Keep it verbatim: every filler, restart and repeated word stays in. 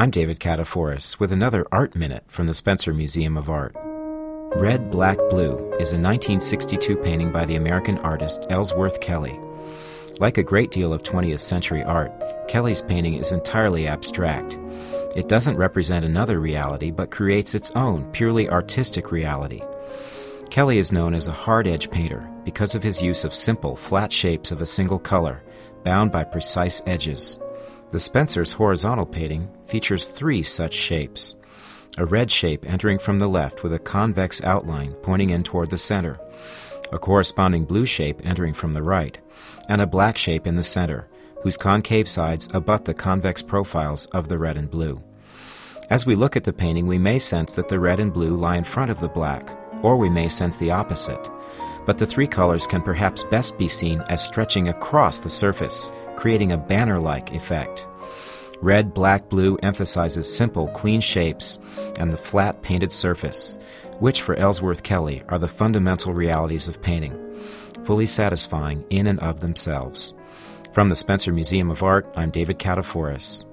I'm David Kataforis with another Art Minute from the Spencer Museum of Art. Red, Black, Blue is a nineteen sixty-two painting by the American artist Ellsworth Kelly. Like a great deal of twentieth century art, Kelly's painting is entirely abstract. It doesn't represent another reality, but creates its own, purely artistic reality. Kelly is known as a hard-edge painter because of his use of simple, flat shapes of a single color, bound by precise edges. The Spencer's horizontal painting features three such shapes. A red shape entering from the left with a convex outline pointing in toward the center, a corresponding blue shape entering from the right, and a black shape in the center, whose concave sides abut the convex profiles of the red and blue. As we look at the painting, we may sense that the red and blue lie in front of the black, or we may sense the opposite. But the three colors can perhaps best be seen as stretching across the surface, creating a banner-like effect. Red, black, blue emphasizes simple, clean shapes and the flat painted surface, which for Ellsworth Kelly are the fundamental realities of painting, fully satisfying in and of themselves. From the Spencer Museum of Art, I'm David Kataforis.